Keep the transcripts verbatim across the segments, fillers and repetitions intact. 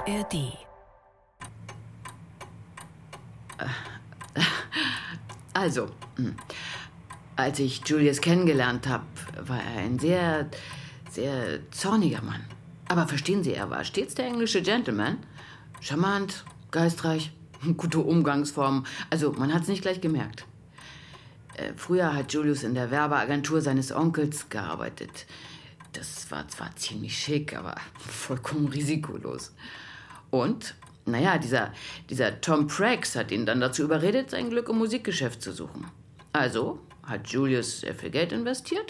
R D. Also, als ich Julius kennengelernt habe, war er ein sehr, sehr zorniger Mann. Aber verstehen Sie, er war stets der englische Gentleman. Charmant, geistreich, gute Umgangsformen. Also, man hat es nicht gleich gemerkt. Äh, früher hat Julius in der Werbeagentur seines Onkels gearbeitet. Das war zwar ziemlich schick, aber vollkommen risikolos. Und, naja, dieser, dieser Tom Prax hat ihn dann dazu überredet, sein Glück im Musikgeschäft zu suchen. Also hat Julius sehr viel Geld investiert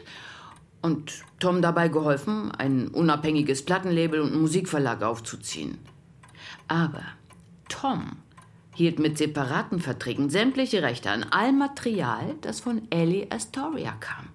und Tom dabei geholfen, ein unabhängiges Plattenlabel und einen Musikverlag aufzuziehen. Aber Tom hielt mit separaten Verträgen sämtliche Rechte an allem Material, das von Ellie Astoria kam.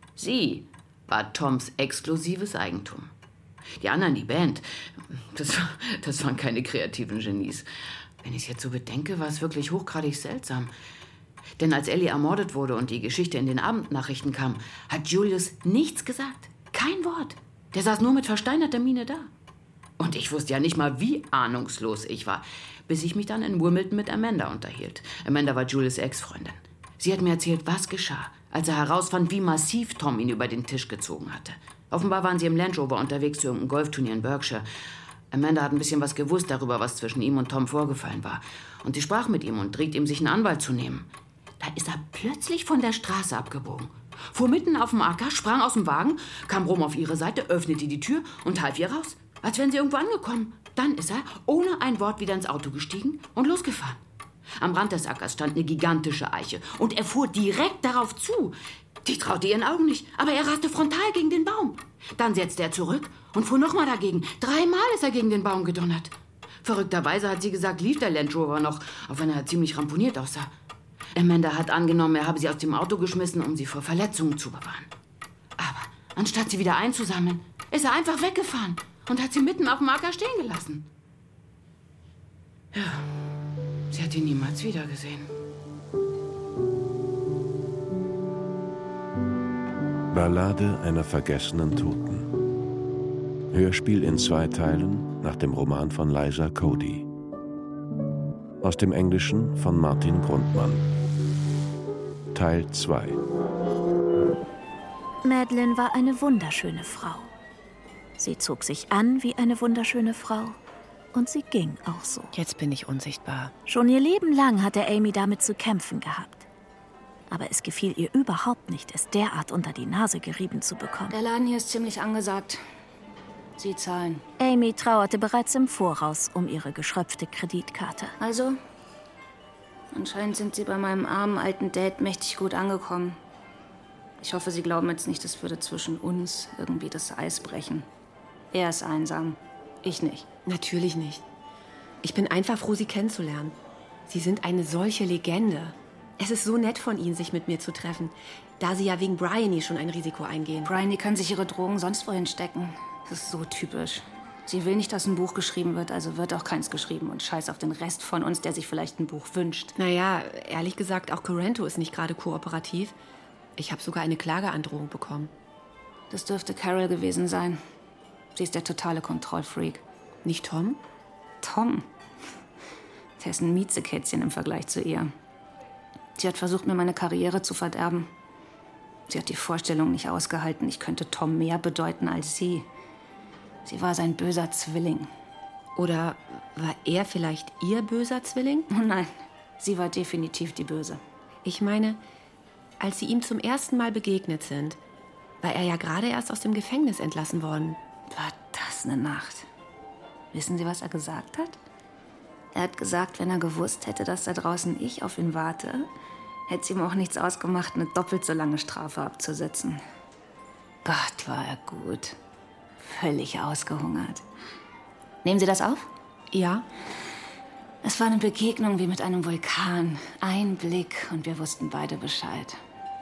Sie war Toms exklusives Eigentum. Die anderen, die Band, das, das waren keine kreativen Genies. Wenn ich es jetzt so bedenke, war es wirklich hochgradig seltsam. Denn als Ellie ermordet wurde und die Geschichte in den Abendnachrichten kam, hat Julius nichts gesagt. Kein Wort. Der saß nur mit versteinerter Miene da. Und ich wusste ja nicht mal, wie ahnungslos ich war, bis ich mich dann in Wimbledon mit Amanda unterhielt. Amanda war Julius' Ex-Freundin. Sie hat mir erzählt, was geschah, als er herausfand, wie massiv Tom ihn über den Tisch gezogen hatte. Offenbar waren sie im Land Rover unterwegs zu irgendeinem Golfturnier in Berkshire. Amanda hat ein bisschen was gewusst darüber, was zwischen ihm und Tom vorgefallen war. Und sie sprach mit ihm und riet ihm, sich einen Anwalt zu nehmen. Da ist er plötzlich von der Straße abgebogen, fuhr mitten auf dem Acker, sprang aus dem Wagen, kam rum auf ihre Seite, öffnete die Tür und half ihr raus, als wären sie irgendwo angekommen. Dann ist er, ohne ein Wort, wieder ins Auto gestiegen und losgefahren. Am Rand des Ackers stand eine gigantische Eiche und er fuhr direkt darauf zu. Die traute ihren Augen nicht, aber er raste frontal gegen den Baum. Dann setzte er zurück und fuhr nochmal dagegen. Dreimal ist er gegen den Baum gedonnert. Verrückterweise hat sie gesagt, lief der Land Rover noch, auch wenn er ziemlich ramponiert aussah. Amanda hat angenommen, er habe sie aus dem Auto geschmissen, um sie vor Verletzungen zu bewahren. Aber anstatt sie wieder einzusammeln, ist er einfach weggefahren und hat sie mitten auf dem Acker stehen gelassen. Ja, sie hat ihn niemals wiedergesehen. Ballade einer vergessenen Toten. Hörspiel in zwei Teilen nach dem Roman von Liza Cody. Aus dem Englischen von Martin Grundmann. Teil zwei. Madeleine war eine wunderschöne Frau. Sie zog sich an wie eine wunderschöne Frau und sie ging auch so. Jetzt bin ich unsichtbar. Schon ihr Leben lang hatte Amy damit zu kämpfen gehabt. Aber es gefiel ihr überhaupt nicht, es derart unter die Nase gerieben zu bekommen. Der Laden hier ist ziemlich angesagt. Sie zahlen. Amy trauerte bereits im Voraus um ihre geschröpfte Kreditkarte. Also, anscheinend sind Sie bei meinem armen alten Dad mächtig gut angekommen. Ich hoffe, Sie glauben jetzt nicht, es würde zwischen uns irgendwie das Eis brechen. Er ist einsam, ich nicht. Natürlich nicht. Ich bin einfach froh, Sie kennenzulernen. Sie sind eine solche Legende. Es ist so nett von Ihnen, sich mit mir zu treffen, da Sie ja wegen Bryony schon ein Risiko eingehen. Bryony kann sich ihre Drogen sonst wohin stecken. Das ist so typisch. Sie will nicht, dass ein Buch geschrieben wird, also wird auch keins geschrieben. Und scheiß auf den Rest von uns, der sich vielleicht ein Buch wünscht. Naja, ehrlich gesagt, auch Coranto ist nicht gerade kooperativ. Ich habe sogar eine Klageandrohung bekommen. Das dürfte Carol gewesen sein. Sie ist der totale Kontrollfreak. Nicht Tom? Tom? Der ist ein Miezekätzchen im Vergleich zu ihr. Sie hat versucht, mir meine Karriere zu verderben. Sie hat die Vorstellung nicht ausgehalten, ich könnte Tom mehr bedeuten als sie. Sie war sein böser Zwilling. Oder war er vielleicht ihr böser Zwilling? Oh nein, sie war definitiv die Böse. Ich meine, als Sie ihm zum ersten Mal begegnet sind, war er ja gerade erst aus dem Gefängnis entlassen worden. War das eine Nacht? Wissen Sie, was er gesagt hat? Er hat gesagt, wenn er gewusst hätte, dass da draußen ich auf ihn warte, hätte es ihm auch nichts ausgemacht, eine doppelt so lange Strafe abzusitzen. Gott, war er gut. Völlig ausgehungert. Nehmen Sie das auf? Ja. Es war eine Begegnung wie mit einem Vulkan. Ein Blick und wir wussten beide Bescheid.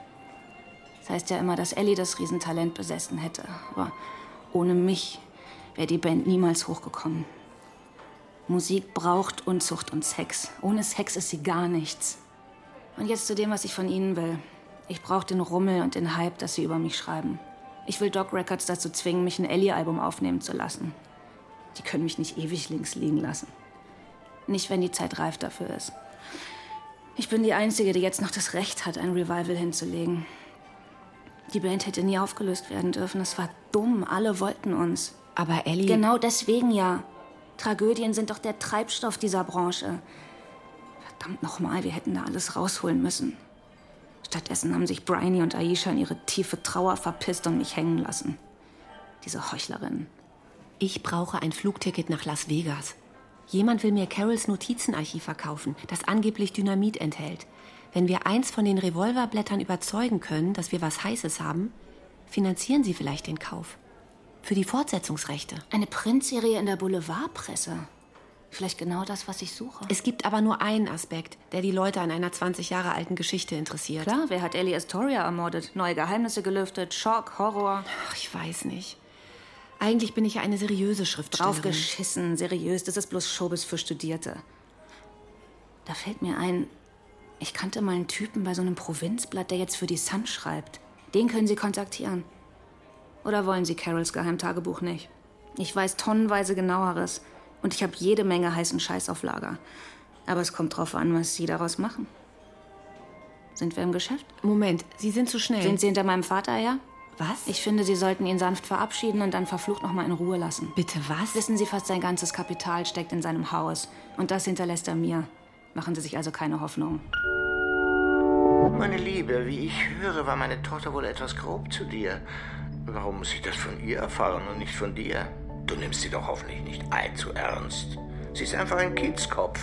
Das heißt ja immer, dass Ellie das Riesentalent besessen hätte. Aber ohne mich wäre die Band niemals hochgekommen. Musik braucht Unzucht und Sex. Ohne Sex ist sie gar nichts. Und jetzt zu dem, was ich von Ihnen will. Ich brauche den Rummel und den Hype, dass Sie über mich schreiben. Ich will Doc Records dazu zwingen, mich ein Ellie-Album aufnehmen zu lassen. Die können mich nicht ewig links liegen lassen. Nicht, wenn die Zeit reif dafür ist. Ich bin die Einzige, die jetzt noch das Recht hat, ein Revival hinzulegen. Die Band hätte nie aufgelöst werden dürfen. Das war dumm. Alle wollten uns. Aber Ellie... Genau deswegen ja. Tragödien sind doch der Treibstoff dieser Branche. Verdammt nochmal, wir hätten da alles rausholen müssen. Stattdessen haben sich Bryony und Aisha in ihre tiefe Trauer verpisst und mich hängen lassen. Diese Heuchlerinnen. Ich brauche ein Flugticket nach Las Vegas. Jemand will mir Carols Notizenarchiv verkaufen, das angeblich Dynamit enthält. Wenn wir eins von den Revolverblättern überzeugen können, dass wir was Heißes haben, finanzieren sie vielleicht den Kauf. Für die Fortsetzungsrechte. Eine Printserie in der Boulevardpresse. Vielleicht genau das, was ich suche. Es gibt aber nur einen Aspekt, der die Leute an einer zwanzig Jahre alten Geschichte interessiert. Klar, wer hat Ellie Astoria ermordet? Neue Geheimnisse gelüftet, Schock, Horror. Ach, ich weiß nicht. Eigentlich bin ich ja eine seriöse Schriftstellerin. Draufgeschissen, seriös, das ist bloß Showbiz für Studierte. Da fällt mir ein, ich kannte mal einen Typen bei so einem Provinzblatt, der jetzt für die Sun schreibt. Den können Sie kontaktieren. Oder wollen Sie Carols Geheimtagebuch nicht? Ich weiß tonnenweise Genaueres. Und ich habe jede Menge heißen Scheiß auf Lager. Aber es kommt drauf an, was Sie daraus machen. Sind wir im Geschäft? Moment, Sie sind zu schnell. Sind Sie hinter meinem Vater her? Was? Ich finde, Sie sollten ihn sanft verabschieden und dann verflucht noch mal in Ruhe lassen. Bitte was? Wissen Sie, fast sein ganzes Kapital steckt in seinem Haus. Und das hinterlässt er mir. Machen Sie sich also keine Hoffnung. Meine Liebe, wie ich höre, war meine Tochter wohl etwas grob zu dir. Warum muss ich das von ihr erfahren und nicht von dir? Du nimmst sie doch hoffentlich nicht allzu ernst. Sie ist einfach ein Kindskopf.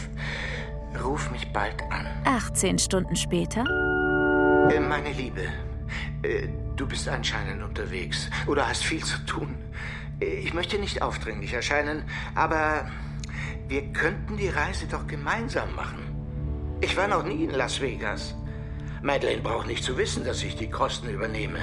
Ruf mich bald an. achtzehn Stunden später? Äh, meine Liebe, äh, du bist anscheinend unterwegs oder hast viel zu tun. Äh, ich möchte nicht aufdringlich erscheinen, aber wir könnten die Reise doch gemeinsam machen. Ich war noch nie in Las Vegas. Madeleine braucht nicht zu wissen, dass ich die Kosten übernehme.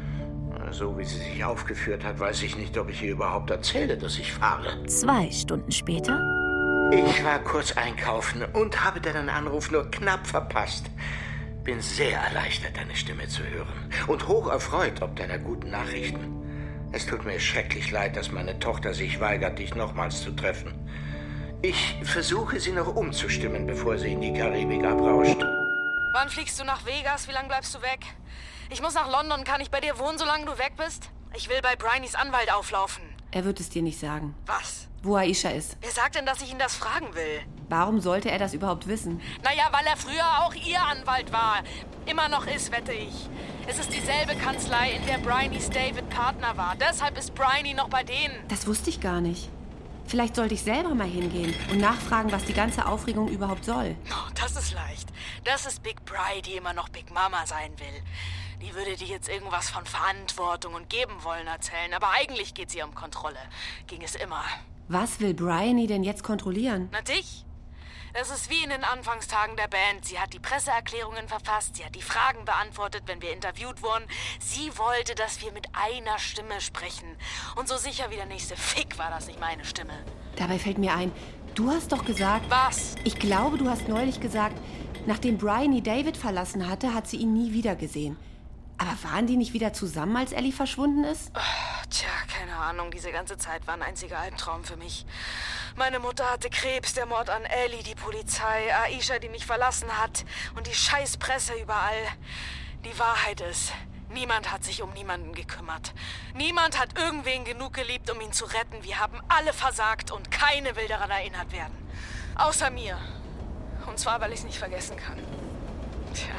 So wie sie sich aufgeführt hat, weiß ich nicht, ob ich ihr überhaupt erzähle, dass ich fahre. Zwei Stunden später? Ich war kurz einkaufen und habe deinen Anruf nur knapp verpasst. Bin sehr erleichtert, deine Stimme zu hören und hoch erfreut ob deiner guten Nachrichten. Es tut mir schrecklich leid, dass meine Tochter sich weigert, dich nochmals zu treffen. Ich versuche, sie noch umzustimmen, bevor sie in die Karibik abrauscht. Wann fliegst du nach Vegas? Wie lange bleibst du weg? Ich muss nach London. Kann ich bei dir wohnen, solange du weg bist? Ich will bei Bryonys Anwalt auflaufen. Er wird es dir nicht sagen. Was? Wo Aisha ist. Wer sagt denn, dass ich ihn das fragen will? Warum sollte er das überhaupt wissen? Naja, weil er früher auch ihr Anwalt war. Immer noch ist, wette ich. Es ist dieselbe Kanzlei, in der Bryonys David Partner war. Deshalb ist Bryony noch bei denen. Das wusste ich gar nicht. Vielleicht sollte ich selber mal hingehen und nachfragen, was die ganze Aufregung überhaupt soll. Oh, das ist leicht. Das ist Big Bri, die immer noch Big Mama sein will. Die würde dir jetzt irgendwas von Verantwortung und geben wollen erzählen. Aber eigentlich geht's ihr um Kontrolle. Ging es immer. Was will Bryony denn jetzt kontrollieren? Na dich? Das ist wie in den Anfangstagen der Band. Sie hat die Presseerklärungen verfasst, sie hat die Fragen beantwortet, wenn wir interviewt wurden. Sie wollte, dass wir mit einer Stimme sprechen. Und so sicher wie der nächste Fick war das nicht meine Stimme. Dabei fällt mir ein, du hast doch gesagt... Was? Ich glaube, du hast neulich gesagt, nachdem Bryony David verlassen hatte, hat sie ihn nie wieder gesehen. Aber waren die nicht wieder zusammen, als Ellie verschwunden ist? Oh, tja, keine Ahnung. Diese ganze Zeit war ein einziger Albtraum für mich. Meine Mutter hatte Krebs, der Mord an Ellie, die Polizei, Aisha, die mich verlassen hat und die scheiß Presse überall. Die Wahrheit ist, niemand hat sich um niemanden gekümmert. Niemand hat irgendwen genug geliebt, um ihn zu retten. Wir haben alle versagt und keine will daran erinnert werden. Außer mir. Und zwar, weil ich es nicht vergessen kann. Tja.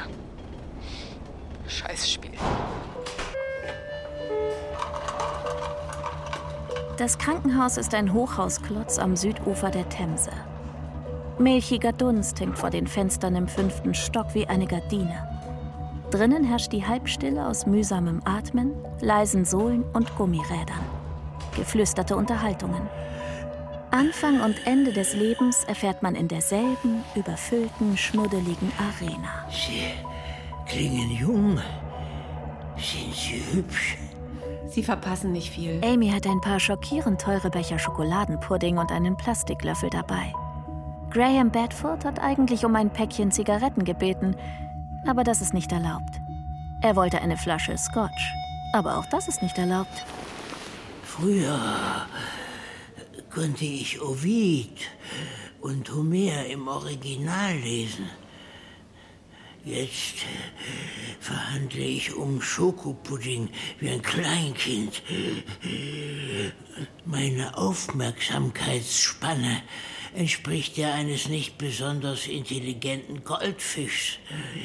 Scheißspiel. Das Krankenhaus ist ein Hochhausklotz am Südufer der Themse. Milchiger Dunst hängt vor den Fenstern im fünften Stock wie eine Gardine. Drinnen herrscht die Halbstille aus mühsamem Atmen, leisen Sohlen und Gummirädern. Geflüsterte Unterhaltungen. Anfang und Ende des Lebens erfährt man in derselben, überfüllten, schnuddeligen Arena. Sie klingen jung. Sind Sie hübsch? Sie verpassen nicht viel. Amy hat ein paar schockierend teure Becher Schokoladenpudding und einen Plastiklöffel dabei. Graham Bedford hat eigentlich um ein Päckchen Zigaretten gebeten, aber das ist nicht erlaubt. Er wollte eine Flasche Scotch, aber auch das ist nicht erlaubt. Früher konnte ich Ovid und Homer im Original lesen. Jetzt verhandle ich um Schokopudding wie ein Kleinkind. Meine Aufmerksamkeitsspanne entspricht der eines nicht besonders intelligenten Goldfischs.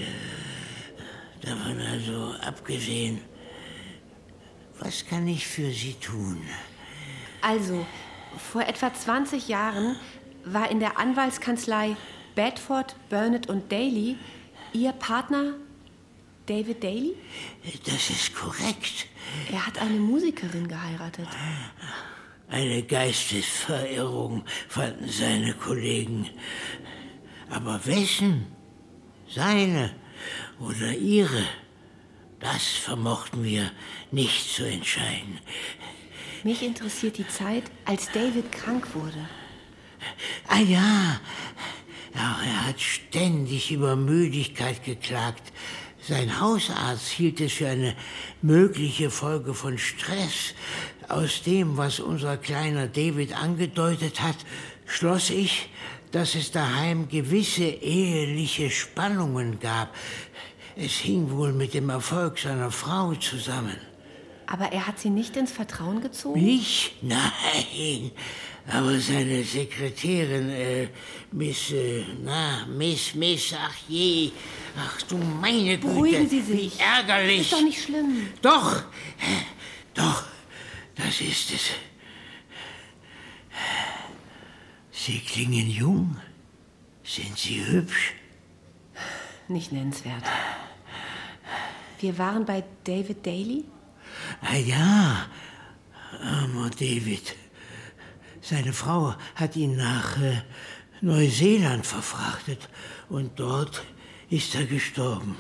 Davon also abgesehen, was kann ich für Sie tun? Also, vor etwa zwanzig Jahren war in der Anwaltskanzlei Bedford, Burnett und Daly Ihr Partner David Daly? Das ist korrekt. Er hat eine Musikerin geheiratet. Eine Geistesverirrung, fanden seine Kollegen. Aber wessen? Seine oder ihre? Das vermochten wir nicht zu entscheiden. Mich interessiert die Zeit, als David krank wurde. Ah ja, ja, er hat ständig über Müdigkeit geklagt. Sein Hausarzt hielt es für eine mögliche Folge von Stress. Aus dem, was unser kleiner David angedeutet hat, schloss ich, dass es daheim gewisse eheliche Spannungen gab. Es hing wohl mit dem Erfolg seiner Frau zusammen. Aber er hat sie nicht ins Vertrauen gezogen? Mich? Nein. Aber seine Sekretärin, äh, Miss, äh, na, Miss, Miss, ach je, ach du meine Güte. Beruhigen Sie sich. Wie ärgerlich. Das ist doch nicht schlimm. Doch, doch, das ist es. Sie klingen jung. Sind Sie hübsch? Nicht nennenswert. Wir waren bei David Daly? Ah ja, armer David. Seine Frau hat ihn nach äh, Neuseeland verfrachtet und dort ist er gestorben.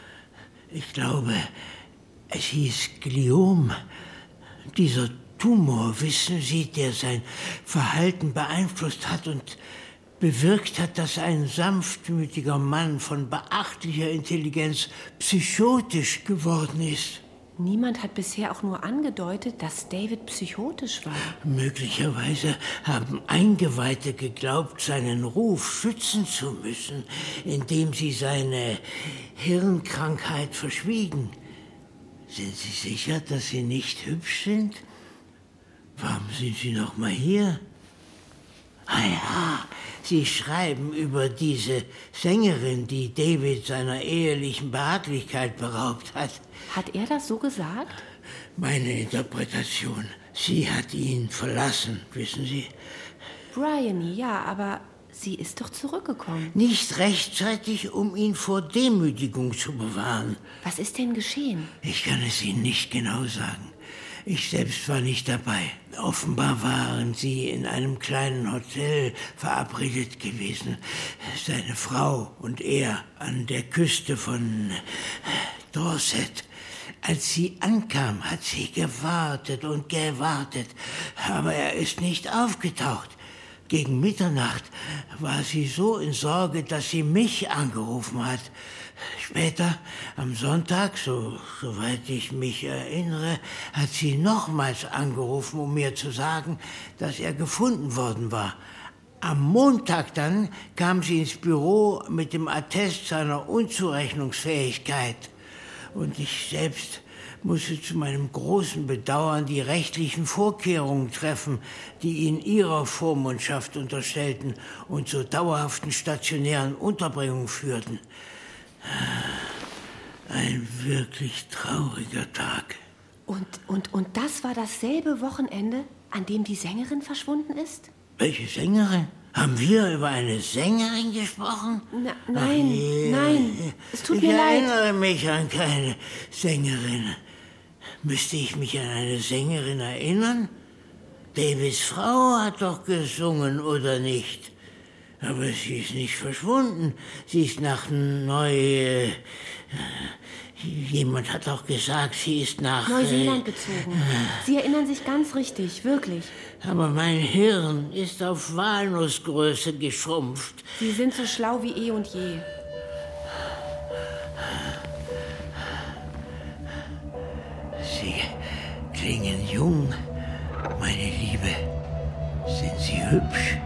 Ich glaube, es hieß Gliom. Dieser Tumor, wissen Sie, der sein Verhalten beeinflusst hat und bewirkt hat, dass ein sanftmütiger Mann von beachtlicher Intelligenz psychotisch geworden ist. Niemand hat bisher auch nur angedeutet, dass David psychotisch war. Möglicherweise haben Eingeweihte geglaubt, seinen Ruf schützen zu müssen, indem sie seine Hirnkrankheit verschwiegen. Sind Sie sicher, dass Sie nicht hübsch sind? Warum sind Sie noch mal hier? Ah ja, Sie schreiben über diese Sängerin, die David seiner ehelichen Behaglichkeit beraubt hat. Hat er das so gesagt? Meine Interpretation. Sie hat ihn verlassen, wissen Sie? Bryony, ja, aber sie ist doch zurückgekommen. Nicht rechtzeitig, um ihn vor Demütigung zu bewahren. Was ist denn geschehen? Ich kann es Ihnen nicht genau sagen. Ich selbst war nicht dabei. Offenbar waren sie in einem kleinen Hotel verabredet gewesen. Seine Frau und er an der Küste von Dorset. Als sie ankam, hat sie gewartet und gewartet, aber er ist nicht aufgetaucht. Gegen Mitternacht war sie so in Sorge, dass sie mich angerufen hat. Später, am Sonntag, so, soweit ich mich erinnere, hat sie nochmals angerufen, um mir zu sagen, dass er gefunden worden war. Am Montag dann kam sie ins Büro mit dem Attest seiner Unzurechnungsfähigkeit. Und ich selbst musste zu meinem großen Bedauern die rechtlichen Vorkehrungen treffen, die ihn ihrer Vormundschaft unterstellten und zur dauerhaften stationären Unterbringung führten. Ein wirklich trauriger Tag. Und, und, und das war dasselbe Wochenende, an dem die Sängerin verschwunden ist? Welche Sängerin? Haben wir über eine Sängerin gesprochen? Na, nein, nee, nein, es tut mir leid. Ich erinnere mich an keine Sängerin. Müsste ich mich an eine Sängerin erinnern? Davids Frau hat doch gesungen, oder nicht? Aber sie ist nicht verschwunden. Sie ist nach Neu... Äh, jemand hat doch gesagt, sie ist nach... Neuseeland äh, gezogen. Sie erinnern sich ganz richtig, wirklich. Aber mein Hirn ist auf Walnussgröße geschrumpft. Sie sind so schlau wie eh und je. Sie klingen jung, meine Liebe. Sind Sie hübsch?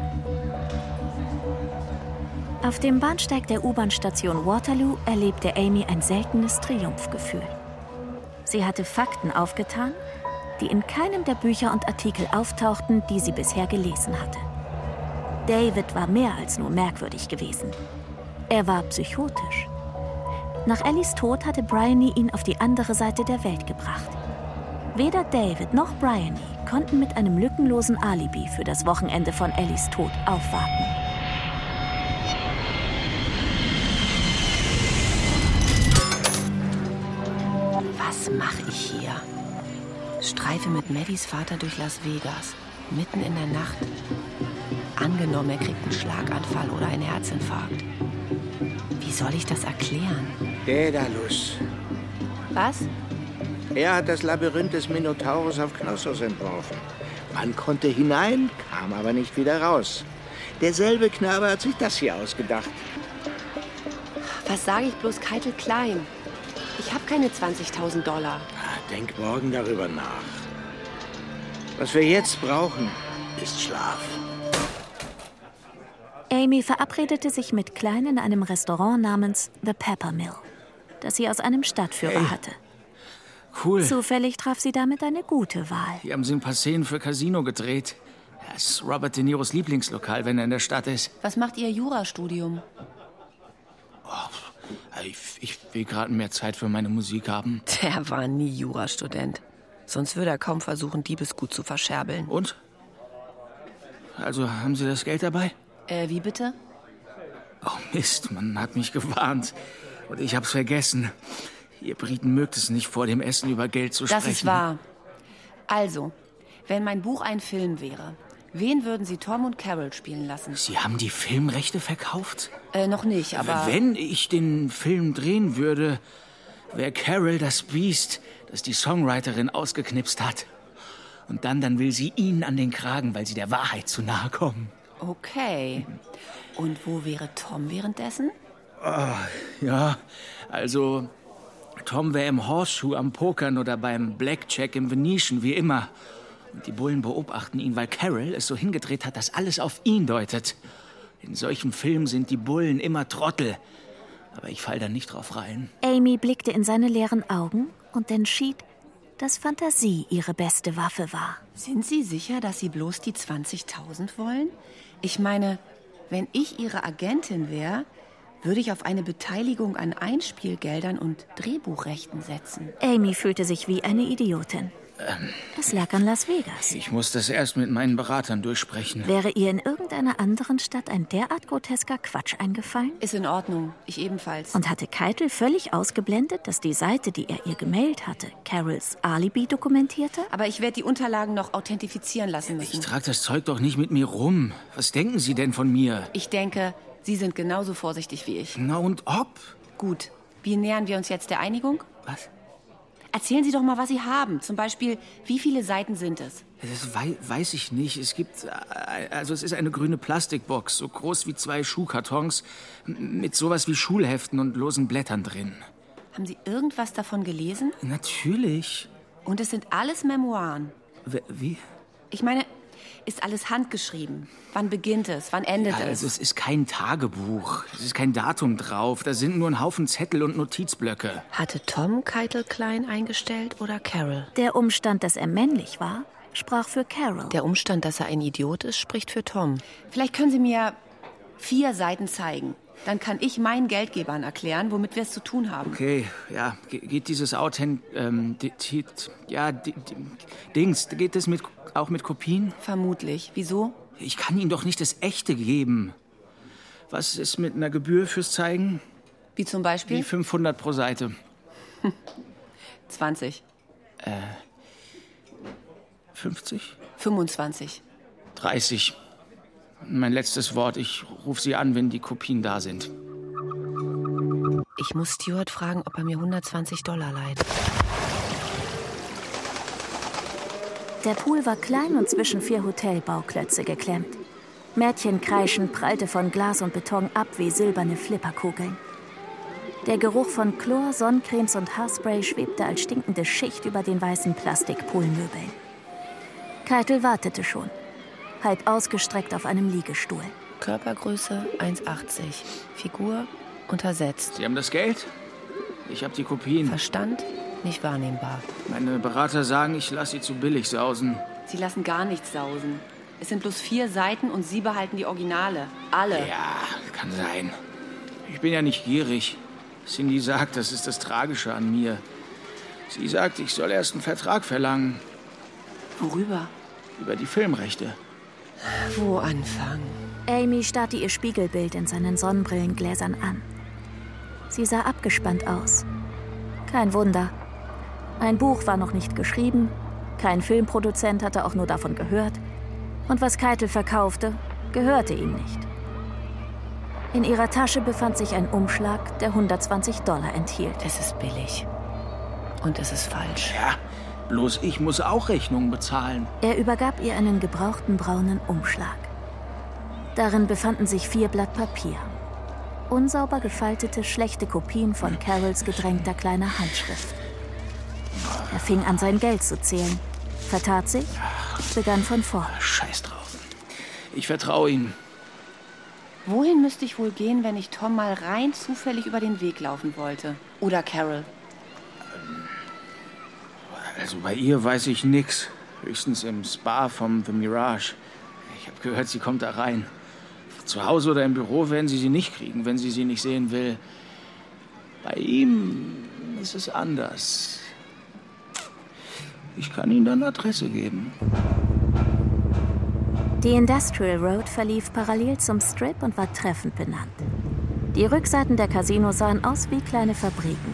Auf dem Bahnsteig der U-Bahn-Station Waterloo erlebte Amy ein seltenes Triumphgefühl. Sie hatte Fakten aufgetan, die in keinem der Bücher und Artikel auftauchten, die sie bisher gelesen hatte. David war mehr als nur merkwürdig gewesen. Er war psychotisch. Nach Ellies Tod hatte Bryony ihn auf die andere Seite der Welt gebracht. Weder David noch Bryony konnten mit einem lückenlosen Alibi für das Wochenende von Ellies Tod aufwarten. Was mache ich hier? Streife mit Maddies Vater durch Las Vegas, mitten in der Nacht. Angenommen, er kriegt einen Schlaganfall oder einen Herzinfarkt. Wie soll ich das erklären? Daedalus. Was? Er hat das Labyrinth des Minotaurus auf Knossos entworfen. Man konnte hinein, kam aber nicht wieder raus. Derselbe Knabe hat sich das hier ausgedacht. Was sage ich bloß Keitel Klein? Ich habe keine zwanzigtausend Dollar. Denk morgen darüber nach. Was wir jetzt brauchen, ist Schlaf. Amy verabredete sich mit Klein in einem Restaurant namens The Peppermill, das sie aus einem Stadtführer Hey. hatte. Cool. Zufällig traf sie damit eine gute Wahl. Hier haben sie ein paar Szenen für Casino gedreht. Das ist Robert De Niros Lieblingslokal, wenn er in der Stadt ist. Was macht Ihr Jurastudium? Ich, ich will gerade mehr Zeit für meine Musik haben. Der war nie Jurastudent. Sonst würde er kaum versuchen, Diebesgut zu verscherbeln. Und? Also, haben Sie das Geld dabei? Äh, wie bitte? Oh Mist, man hat mich gewarnt. Und ich hab's vergessen. Ihr Briten mögt es nicht, vor dem Essen über Geld zu sprechen. Das ist wahr. Also, wenn mein Buch ein Film wäre, wen würden Sie Tom und Carol spielen lassen? Sie haben die Filmrechte verkauft? Äh, noch nicht, aber... Wenn ich den Film drehen würde, wäre Carol das Biest, das die Songwriterin ausgeknipst hat. Und dann, dann will sie ihn an den Kragen, weil sie der Wahrheit zu nahe kommen. Okay. Und wo wäre Tom währenddessen? Oh, ja, also Tom wäre im Horseshoe am Pokern oder beim Blackjack im Venetian, wie immer. Und die Bullen beobachten ihn, weil Carol es so hingedreht hat, dass alles auf ihn deutet. In solchen Filmen sind die Bullen immer Trottel. Aber ich fall da nicht drauf rein. Amy blickte in seine leeren Augen und entschied, dass Fantasie ihre beste Waffe war. Sind Sie sicher, dass Sie bloß die zwanzigtausend wollen? Ich meine, wenn ich Ihre Agentin wäre, würde ich auf eine Beteiligung an Einspielgeldern und Drehbuchrechten setzen. Amy fühlte sich wie eine Idiotin. Ähm, Es lag an Las Vegas. ich muss das erst mit meinen Beratern durchsprechen. Wäre ihr in irgendeiner anderen Stadt ein derart grotesker Quatsch eingefallen? Ist in Ordnung, ich ebenfalls. Und hatte Keitel völlig ausgeblendet, dass die Seite, die er ihr gemailt hatte, Carols Alibi dokumentierte? Aber ich werde die Unterlagen noch authentifizieren lassen müssen. Ich trage das Zeug doch nicht mit mir rum. Was denken Sie denn von mir? Ich denke, Sie sind genauso vorsichtig wie ich. Na und ob? Gut. Wie nähern wir uns jetzt der Einigung? Was? Erzählen Sie doch mal, was Sie haben. Zum Beispiel, wie viele Seiten sind es? Das wei weiß ich nicht. Es gibt, äh, also es ist eine grüne Plastikbox, so groß wie zwei Schuhkartons, m- mit sowas wie Schulheften und losen Blättern drin. Haben Sie irgendwas davon gelesen? Natürlich. Und es sind alles Memoiren. W wie? Ich meine, ist alles handgeschrieben. Wann beginnt es? Wann endet Ja, es? also es ist kein Tagebuch. Es ist kein Datum drauf. Da sind nur ein Haufen Zettel und Notizblöcke. Hatte Tom Keitel Klein eingestellt oder Carol? Der Umstand, dass er männlich war, sprach für Carol. Der Umstand, dass er ein Idiot ist, spricht für Tom. Vielleicht können Sie mir vier Seiten zeigen. Dann kann ich meinen Geldgebern erklären, womit wir es zu tun haben. Okay, ja, ge geht dieses Authent... Ähm, di- di- ja, di di Dings, geht das mit, auch mit Kopien? Vermutlich. Wieso? Ich kann Ihnen doch nicht das Echte geben. Was ist mit einer Gebühr fürs Zeigen? Wie zum Beispiel? Wie fünfhundert pro Seite. zwanzig. Äh, fünfzig? fünfundzwanzig. dreißig. Mein letztes Wort, ich rufe Sie an, wenn die Kopien da sind. Ich muss Stuart fragen, ob er mir hundertzwanzig Dollar leiht. Der Pool war klein und zwischen vier Hotelbauklötze geklemmt. Mädchenkreischen prallte von Glas und Beton ab wie silberne Flipperkugeln. Der Geruch von Chlor, Sonnencremes und Haarspray schwebte als stinkende Schicht über den weißen Plastikpoolmöbeln. Keitel wartete schon. halb ausgestreckt auf einem Liegestuhl. Körpergröße eins achtzig, Figur untersetzt. Sie haben das Geld? Ich habe die Kopien. Verstand nicht wahrnehmbar. Meine Berater sagen, ich lasse sie zu billig sausen. Sie lassen gar nichts sausen. Es sind bloß vier Seiten und Sie behalten die Originale. Alle. Ja, kann sein. Ich bin ja nicht gierig. Cindy sagt, das ist das Tragische an mir. Sie sagt, ich soll erst einen Vertrag verlangen. Worüber? Über die Filmrechte. Wo anfangen? Amy starrte ihr Spiegelbild in seinen Sonnenbrillengläsern an. Sie sah abgespannt aus. Kein Wunder. Ein Buch war noch nicht geschrieben, kein Filmproduzent hatte auch nur davon gehört. Und was Keitel verkaufte, gehörte ihm nicht. In ihrer Tasche befand sich ein Umschlag, der hundertzwanzig Dollar enthielt. Es ist billig. Und es ist falsch. Ja, bloß ich muss auch Rechnungen bezahlen. Er übergab ihr einen gebrauchten braunen Umschlag. Darin befanden sich vier Blatt Papier. Unsauber gefaltete, schlechte Kopien von Carols gedrängter kleiner Handschrift. Er fing an, sein Geld zu zählen, vertat sich, begann von vorn. Scheiß drauf. Ich vertraue ihm. Wohin müsste ich wohl gehen, wenn ich Tom mal rein zufällig über den Weg laufen wollte? Oder Carol? Also bei ihr weiß ich nix. Höchstens im Spa vom The Mirage. Ich habe gehört, sie kommt da rein. Zu Hause oder im Büro werden sie sie nicht kriegen, wenn sie sie nicht sehen will. Bei ihm ist es anders. Ich kann Ihnen dann eine Adresse geben. Die Industrial Road verlief parallel zum Strip und war treffend benannt. Die Rückseiten der Casinos sahen aus wie kleine Fabriken.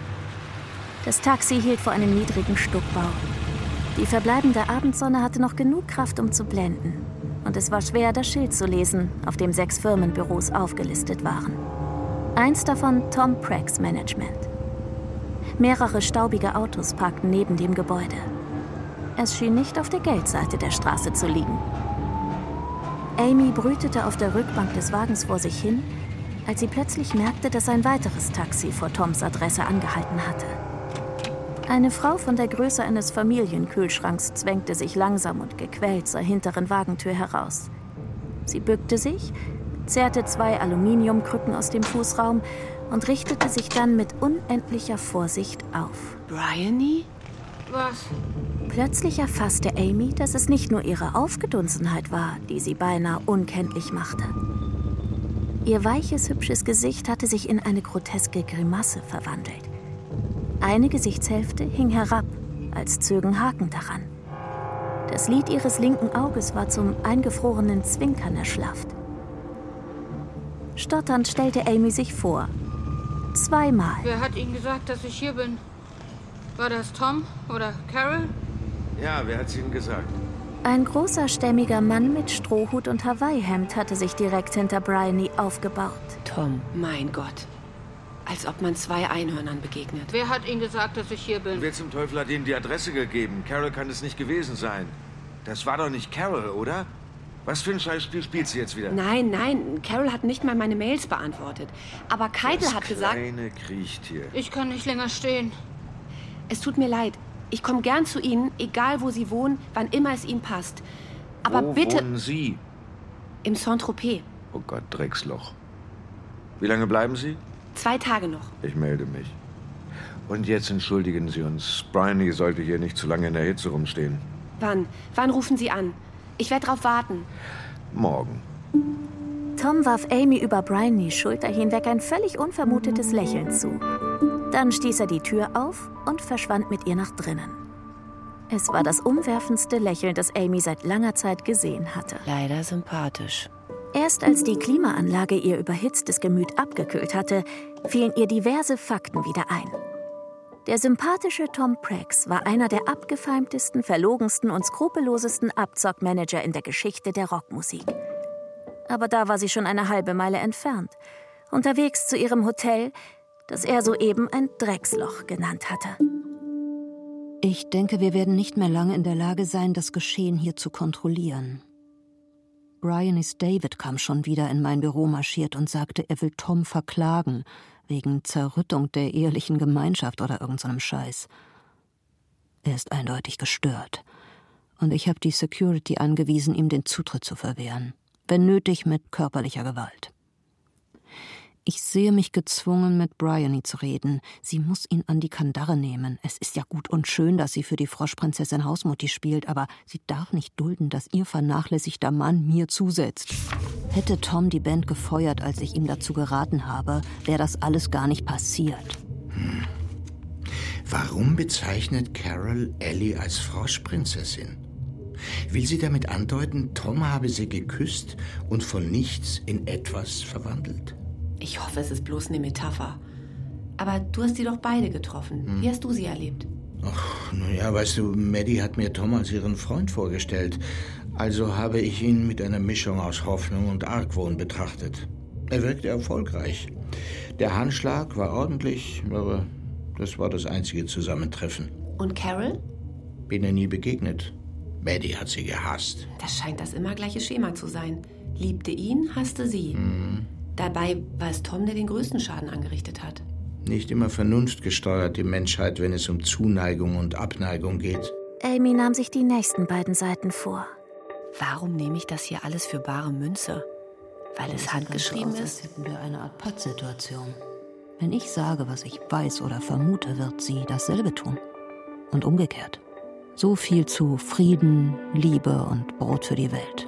Das Taxi hielt vor einem niedrigen Stuckbau. Die verbleibende Abendsonne hatte noch genug Kraft, um zu blenden. Und es war schwer, das Schild zu lesen, auf dem sechs Firmenbüros aufgelistet waren. Eins davon Tom Preggs Management. Mehrere staubige Autos parkten neben dem Gebäude. Es schien nicht auf der Geldseite der Straße zu liegen. Amy brütete auf der Rückbank des Wagens vor sich hin, als sie plötzlich merkte, dass ein weiteres Taxi vor Toms Adresse angehalten hatte. Eine Frau von der Größe eines Familienkühlschranks zwängte sich langsam und gequält zur hinteren Wagentür heraus. Sie bückte sich, zerrte zwei Aluminiumkrücken aus dem Fußraum und richtete sich dann mit unendlicher Vorsicht auf. Bryony? Was? Plötzlich erfasste Amy, dass es nicht nur ihre Aufgedunsenheit war, die sie beinahe unkenntlich machte. Ihr weiches, hübsches Gesicht hatte sich in eine groteske Grimasse verwandelt. Eine Gesichtshälfte hing herab, als zögen Haken daran. Das Lid ihres linken Auges war zum eingefrorenen Zwinkern erschlafft. Stotternd stellte Amy sich vor. Zweimal. Wer hat Ihnen gesagt, dass ich hier bin? War das Tom oder Carol? Ja, wer hat's Ihnen gesagt? Ein großer, stämmiger Mann mit Strohhut und Hawaii-Hemd hatte sich direkt hinter Bryony aufgebaut. Tom, mein Gott. Als ob man zwei Einhörnern begegnet. Wer hat Ihnen gesagt, dass ich hier bin? Wer zum Teufel hat Ihnen die Adresse gegeben? Carol kann es nicht gewesen sein. Das war doch nicht Carol, oder? Was für ein Scheißspiel spielt sie jetzt wieder? Nein, nein, Carol hat nicht mal meine Mails beantwortet. Aber Keitel das hat gesagt... Das kleine Kriechtier. Ich kann nicht länger stehen. Es tut mir leid. Ich komme gern zu Ihnen, egal wo Sie wohnen, wann immer es Ihnen passt. Aber wo bitte... wohnen Sie? Im Saint-Tropez. Oh Gott, Drecksloch. Wie lange bleiben Sie? Zwei Tage noch. Ich melde mich. Und jetzt entschuldigen Sie uns. Bryony sollte hier nicht zu lange in der Hitze rumstehen. Wann? Wann rufen Sie an? Ich werde drauf warten. Morgen. Tom warf Amy über Bryonys Schulter hinweg ein völlig unvermutetes Lächeln zu. Dann stieß er die Tür auf und verschwand mit ihr nach drinnen. Es war das umwerfendste Lächeln, das Amy seit langer Zeit gesehen hatte. Leider sympathisch. Erst als die Klimaanlage ihr überhitztes Gemüt abgekühlt hatte, fielen ihr diverse Fakten wieder ein. Der sympathische Tom Preggs war einer der abgefeimtesten, verlogensten und skrupellosesten Abzockmanager in der Geschichte der Rockmusik. Aber da war sie schon eine halbe Meile entfernt, unterwegs zu ihrem Hotel, das er soeben ein Drecksloch genannt hatte. Ich denke, wir werden nicht mehr lange in der Lage sein, das Geschehen hier zu kontrollieren. Bryonys David kam schon wieder in mein Büro marschiert und sagte, er will Tom verklagen, wegen Zerrüttung der ehelichen Gemeinschaft oder irgend so einem Scheiß. Er ist eindeutig gestört. Und ich habe die Security angewiesen, ihm den Zutritt zu verwehren. Wenn nötig, mit körperlicher Gewalt. Ich sehe mich gezwungen, mit Bryony zu reden. Sie muss ihn an die Kandare nehmen. Es ist ja gut und schön, dass sie für die Froschprinzessin Hausmutti spielt, aber sie darf nicht dulden, dass ihr vernachlässigter Mann mir zusetzt. Hätte Tom die Band gefeuert, als ich ihm dazu geraten habe, wäre das alles gar nicht passiert. Hm. Warum bezeichnet Carol Ellie als Froschprinzessin? Will sie damit andeuten, Tom habe sie geküsst und von nichts in etwas verwandelt? Ich hoffe, es ist bloß eine Metapher. Aber du hast sie doch beide getroffen. Hm. Wie hast du sie erlebt? Ach, naja, weißt du, Maddie hat mir Tom als ihren Freund vorgestellt. Also habe ich ihn mit einer Mischung aus Hoffnung und Argwohn betrachtet. Er wirkte erfolgreich. Der Handschlag war ordentlich, aber das war das einzige Zusammentreffen. Und Carol? Bin ihr nie begegnet. Maddie hat sie gehasst. Das scheint das immer gleiche Schema zu sein. Liebte ihn, hasste sie. Hm. Dabei war es Tom, der den größten Schaden angerichtet hat. Nicht immer vernunftgesteuert, die Menschheit, wenn es um Zuneigung und Abneigung geht. Amy nahm sich die nächsten beiden Seiten vor. Warum nehme ich das hier alles für bare Münze? Weil es handgeschrieben ist? Als hätten wir eine Art Pattsituation. Wenn ich sage, was ich weiß oder vermute, wird sie dasselbe tun. Und umgekehrt. So viel zu Frieden, Liebe und Brot für die Welt.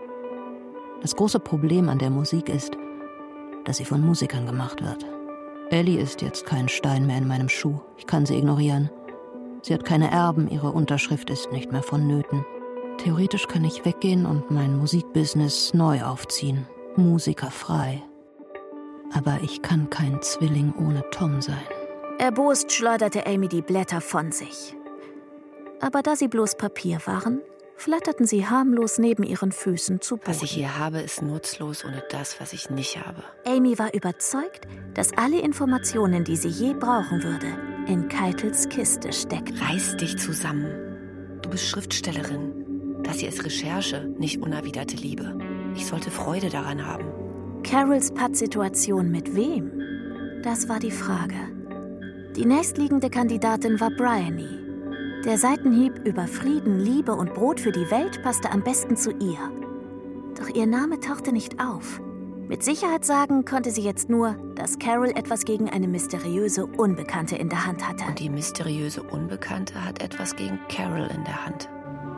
Das große Problem an der Musik ist, dass sie von Musikern gemacht wird. Ellie ist jetzt kein Stein mehr in meinem Schuh. Ich kann sie ignorieren. Sie hat keine Erben, ihre Unterschrift ist nicht mehr vonnöten. Theoretisch kann ich weggehen und mein Musikbusiness neu aufziehen. Musikerfrei. Aber ich kann kein Zwilling ohne Tom sein. Erbost schleuderte Amy die Blätter von sich. Aber da sie bloß Papier waren, flatterten sie harmlos neben ihren Füßen zu Boden. Was ich hier habe, ist nutzlos ohne das, was ich nicht habe. Amy war überzeugt, dass alle Informationen, die sie je brauchen würde, in Keitels Kiste steckten. Reiß dich zusammen. Du bist Schriftstellerin. Das hier ist Recherche, nicht unerwiderte Liebe. Ich sollte Freude daran haben. Carols Pattsituation mit wem? Das war die Frage. Die nächstliegende Kandidatin war Bryony. Der Seitenhieb über Frieden, Liebe und Brot für die Welt passte am besten zu ihr. Doch ihr Name tauchte nicht auf. Mit Sicherheit sagen konnte sie jetzt nur, dass Carol etwas gegen eine mysteriöse Unbekannte in der Hand hatte. Und die mysteriöse Unbekannte hat etwas gegen Carol in der Hand.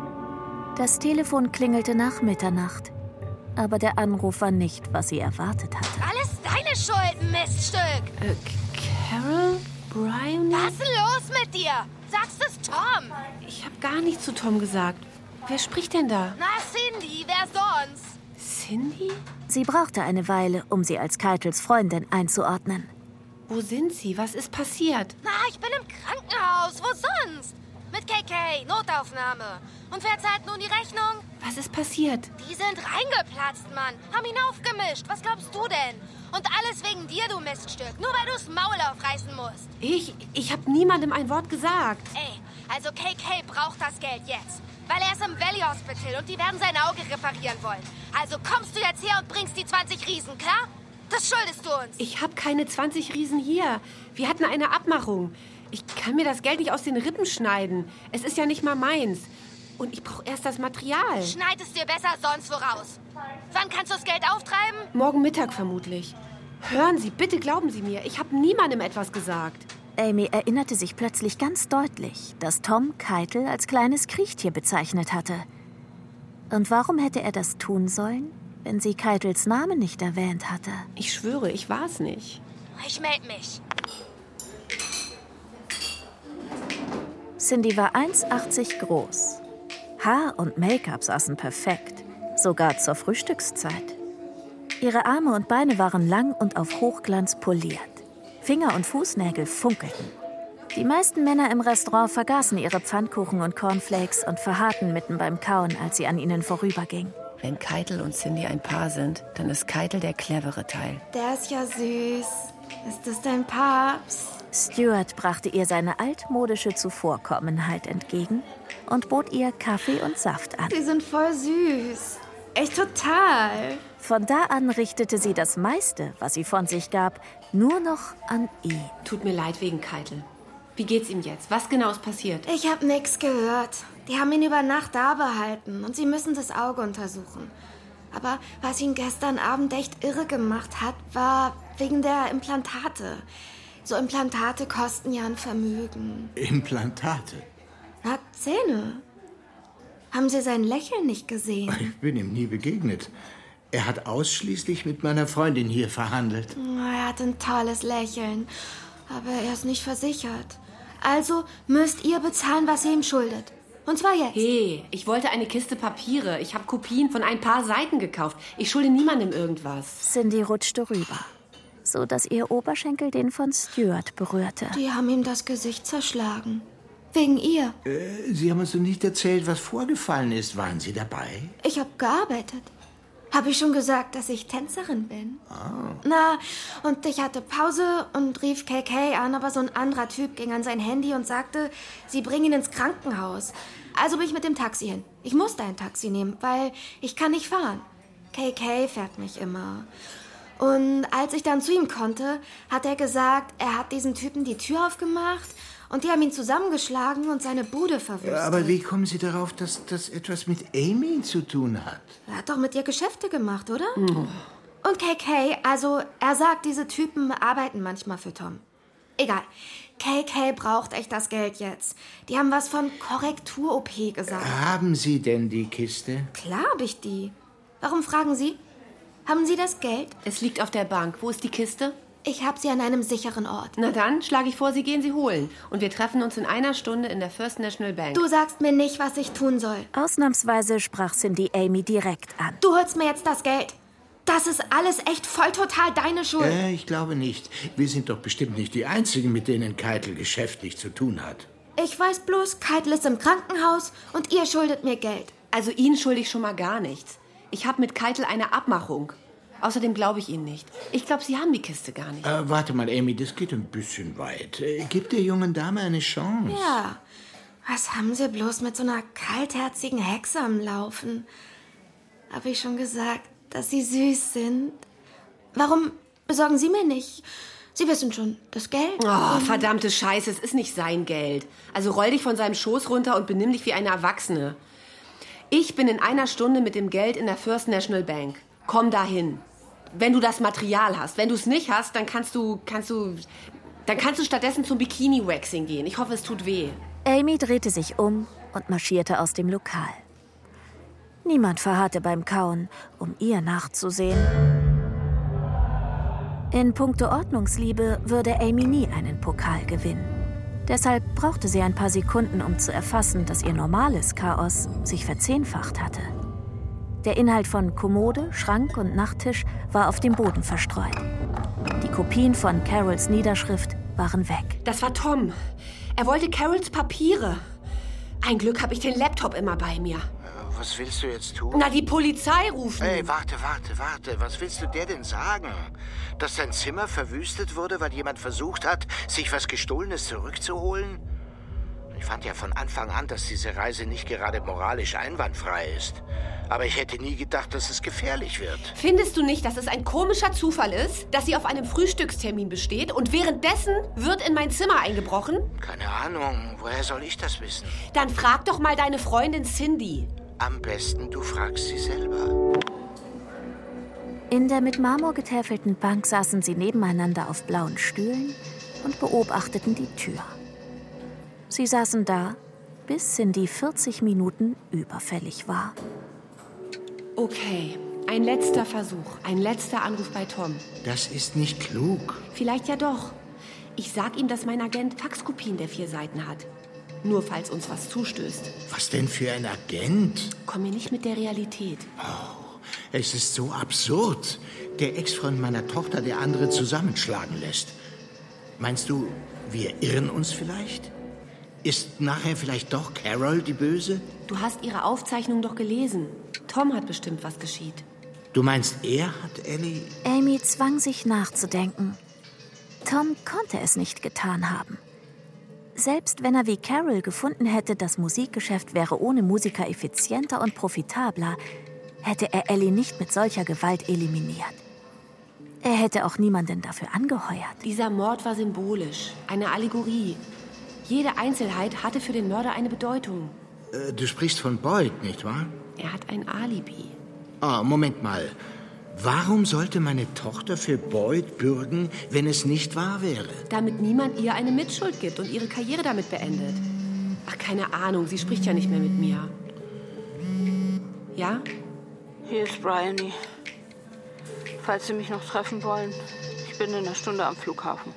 Das Telefon klingelte nach Mitternacht. Aber der Anruf war nicht, was sie erwartet hatte. Alles deine Schuld, Miststück! Äh, Carol? Bryony? Was ist los mit dir? Sagst es Tom? Ich habe gar nichts zu Tom gesagt. Wer spricht denn da? Na, Cindy, wer sonst? Cindy? Sie brauchte eine Weile, um sie als Keitels Freundin einzuordnen. Wo sind Sie? Was ist passiert? Na, ich bin im Krankenhaus. Wo sonst? Mit K K, Notaufnahme. Und wer zahlt nun die Rechnung? Was ist passiert? Die sind reingeplatzt, Mann. Haben ihn aufgemischt. Was glaubst du denn? Und alles wegen dir, du Miststück. Nur weil du's Maul aufreißen musst. Ich? Ich habe niemandem ein Wort gesagt. Ey, also K K braucht das Geld jetzt. Weil er ist im Valley Hospital und die werden sein Auge reparieren wollen. Also kommst du jetzt her und bringst die zwanzig Riesen, klar? Das schuldest du uns. Ich habe keine zwanzig Riesen hier. Wir hatten eine Abmachung. Ich kann mir das Geld nicht aus den Rippen schneiden. Es ist ja nicht mal meins. Und ich brauche erst das Material. Schneid es dir besser sonst wo raus. Wann kannst du das Geld auftreiben? Morgen Mittag vermutlich. Hören Sie, bitte glauben Sie mir. Ich habe niemandem etwas gesagt. Amy erinnerte sich plötzlich ganz deutlich, dass Tom Keitel als kleines Kriechtier bezeichnet hatte. Und warum hätte er das tun sollen, wenn sie Keitels Namen nicht erwähnt hatte? Ich schwöre, ich war es nicht. Ich melde mich. Cindy war eins Komma achtzig groß. Haar und Make-up saßen perfekt, sogar zur Frühstückszeit. Ihre Arme und Beine waren lang und auf Hochglanz poliert. Finger und Fußnägel funkelten. Die meisten Männer im Restaurant vergaßen ihre Pfannkuchen und Cornflakes und verharrten mitten beim Kauen, als sie an ihnen vorüberging. Wenn Keitel und Cindy ein Paar sind, dann ist Keitel der clevere Teil. Der ist ja süß. Ist das dein Papst? Stuart brachte ihr seine altmodische Zuvorkommenheit entgegen und bot ihr Kaffee und Saft an. Sie sind voll süß. Echt total. Von da an richtete sie das meiste, was sie von sich gab, nur noch an ihn. Tut mir leid wegen Keitel. Wie geht's ihm jetzt? Was genau ist passiert? Ich habe nichts gehört. Die haben ihn über Nacht da behalten und sie müssen das Auge untersuchen. Aber was ihn gestern Abend echt irre gemacht hat, war wegen der Implantate. So Implantate kosten ja ein Vermögen. Implantate? Na, Zähne. Haben Sie sein Lächeln nicht gesehen? Ich bin ihm nie begegnet. Er hat ausschließlich mit meiner Freundin hier verhandelt. Er hat ein tolles Lächeln, aber er ist nicht versichert. Also müsst ihr bezahlen, was ihr ihm schuldet. Und zwar jetzt. Hey, ich wollte eine Kiste Papiere. Ich habe Kopien von ein paar Seiten gekauft. Ich schulde niemandem irgendwas. Cindy rutschte rüber, so dass ihr Oberschenkel den von Stuart berührte. Die haben ihm das Gesicht zerschlagen. Wegen ihr. Äh, Sie haben uns noch nicht erzählt, was vorgefallen ist. Waren Sie dabei? Ich habe gearbeitet. Habe ich schon gesagt, dass ich Tänzerin bin? Ah. Na, und ich hatte Pause und rief K K an, aber so ein anderer Typ ging an sein Handy und sagte, sie bringen ihn ins Krankenhaus. Also bin ich mit dem Taxi hin. Ich musste ein Taxi nehmen, weil ich kann nicht fahren. K K fährt mich immer. Und als ich dann zu ihm konnte, hat er gesagt, er hat diesen Typen die Tür aufgemacht und die haben ihn zusammengeschlagen und seine Bude verwüstet. Aber wie kommen Sie darauf, dass das etwas mit Amy zu tun hat? Er hat doch mit ihr Geschäfte gemacht, oder? Mhm. Und K K, also er sagt, diese Typen arbeiten manchmal für Tom. Egal. K K braucht echt das Geld jetzt. Die haben was von Korrektur-O P gesagt. Haben Sie denn die Kiste? Klar hab ich die. Warum fragen Sie? Haben Sie das Geld? Es liegt auf der Bank. Wo ist die Kiste? Ich habe sie an einem sicheren Ort. Na dann, schlage ich vor, Sie gehen sie holen. Und wir treffen uns in einer Stunde in der First National Bank. Du sagst mir nicht, was ich tun soll. Ausnahmsweise sprach Cindy Amy direkt an. Du holst mir jetzt das Geld. Das ist alles echt voll total deine Schuld. Äh, ich glaube nicht. Wir sind doch bestimmt nicht die Einzigen, mit denen Keitel geschäftlich zu tun hat. Ich weiß bloß, Keitel ist im Krankenhaus und ihr schuldet mir Geld. Also Ihnen schulde ich schon mal gar nichts. Ich habe mit Keitel eine Abmachung. Außerdem glaube ich Ihnen nicht. Ich glaube, Sie haben die Kiste gar nicht. Äh, warte mal, Amy, das geht ein bisschen weit. Äh, gib der jungen Dame eine Chance. Ja, was haben Sie bloß mit so einer kaltherzigen Hexe am Laufen? Hab ich schon gesagt, dass Sie süß sind? Warum besorgen Sie mir nicht? Sie wissen schon, das Geld. Oh, verdammte Scheiße, es ist nicht sein Geld. Also roll dich von seinem Schoß runter und benimm dich wie eine Erwachsene. Ich bin in einer Stunde mit dem Geld in der First National Bank. Komm dahin. Wenn du das Material hast. Wenn du es nicht hast, dann kannst du, kannst du, dann kannst du stattdessen zum Bikini-Waxing gehen. Ich hoffe, es tut weh. Amy drehte sich um und marschierte aus dem Lokal. Niemand verharrte beim Kauen, um ihr nachzusehen. In puncto Ordnungsliebe würde Amy nie einen Pokal gewinnen. Deshalb brauchte sie ein paar Sekunden, um zu erfassen, dass ihr normales Chaos sich verzehnfacht hatte. Der Inhalt von Kommode, Schrank und Nachttisch war auf dem Boden verstreut. Die Kopien von Carols Niederschrift waren weg. Das war Tom. Er wollte Carols Papiere. Ein Glück habe ich den Laptop immer bei mir. Was willst du jetzt tun? Na, die Polizei rufen. Hey, warte, warte, warte. Was willst du der denn sagen? Dass dein Zimmer verwüstet wurde, weil jemand versucht hat, sich was Gestohlenes zurückzuholen? Ich fand ja von Anfang an, dass diese Reise nicht gerade moralisch einwandfrei ist. Aber ich hätte nie gedacht, dass es gefährlich wird. Findest du nicht, dass es ein komischer Zufall ist, dass sie auf einem Frühstückstermin besteht und währenddessen wird in mein Zimmer eingebrochen? Keine Ahnung. Woher soll ich das wissen? Dann frag doch mal deine Freundin Cindy. Am besten, du fragst sie selber. In der mit Marmor getäfelten Bank saßen sie nebeneinander auf blauen Stühlen und beobachteten die Tür. Sie saßen da, bis Cindy vierzig Minuten überfällig war. Okay, ein letzter Versuch, ein letzter Anruf bei Tom. Das ist nicht klug. Vielleicht ja doch. Ich sag ihm, dass mein Agent Faxkopien der vier Seiten hat. Nur falls uns was zustößt. Was denn für ein Agent? Komm mir nicht mit der Realität. Oh, es ist so absurd. Der Ex-Freund meiner Tochter, der andere zusammenschlagen lässt. Meinst du, wir irren uns vielleicht? Ist nachher vielleicht doch Carol die Böse? Du hast ihre Aufzeichnung doch gelesen. Tom hat bestimmt, was geschieht. Du meinst, er hat Ellie... Amy zwang sich nachzudenken. Tom konnte es nicht getan haben. Selbst wenn er wie Carol gefunden hätte, das Musikgeschäft wäre ohne Musiker effizienter und profitabler, hätte er Ellie nicht mit solcher Gewalt eliminiert. Er hätte auch niemanden dafür angeheuert. Dieser Mord war symbolisch, eine Allegorie. Jede Einzelheit hatte für den Mörder eine Bedeutung. Äh, du sprichst von Boyd, nicht wahr? Er hat ein Alibi. Ah, Moment mal. Warum sollte meine Tochter für Boyd bürgen, wenn es nicht wahr wäre? Damit niemand ihr eine Mitschuld gibt und ihre Karriere damit beendet. Ach, keine Ahnung, sie spricht ja nicht mehr mit mir. Ja? Hier ist Bryony. Falls Sie mich noch treffen wollen, ich bin in einer Stunde am Flughafen.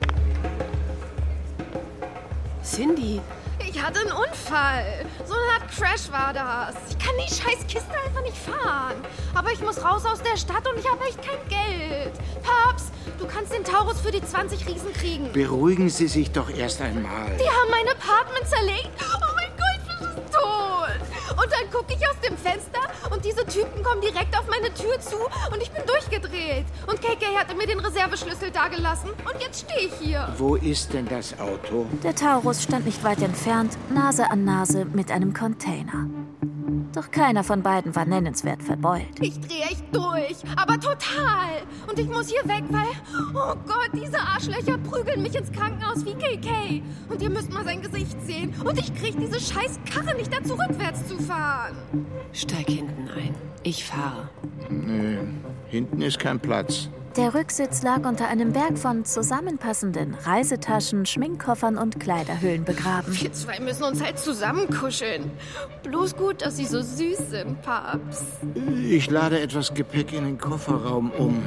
Cindy. Ich hatte einen Unfall. So eine Art Crash war das. Ich kann die scheiß Kiste einfach nicht fahren. Aber ich muss raus aus der Stadt und ich habe echt kein Geld. Paps, du kannst den Taurus für die zwanzig Riesen kriegen. Beruhigen Sie sich doch erst einmal. Die haben mein Apartment zerlegt. Oh mein Gott, ich bin tot. Und dann gucke ich aus dem Fenster und diese Typen kommen direkt auf meine Tür zu und ich bin durchgedreht. Und K K hatte mir den Reserveschlüssel dagelassen und jetzt stehe ich hier. Wo ist denn das Auto? Der Taurus stand nicht weit entfernt, Nase an Nase mit einem Container. Doch keiner von beiden war nennenswert verbeult. Ich drehe echt durch, aber total. Und ich muss hier weg, weil, oh Gott, diese Arschlöcher prügeln mich ins Krankenhaus wie K K. Und ihr müsst mal sein Gesicht sehen. Und ich kriege diese scheiß Karre nicht dazu, rückwärts zu fahren. Steig hinten ein. Ich fahre. Nö, hinten ist kein Platz. Der Rücksitz lag unter einem Berg von zusammenpassenden Reisetaschen, Schminkkoffern und Kleiderhüllen begraben. Wir zwei müssen uns halt zusammenkuscheln. Bloß gut, dass sie so süß sind, Paps. Ich lade etwas Gepäck in den Kofferraum um.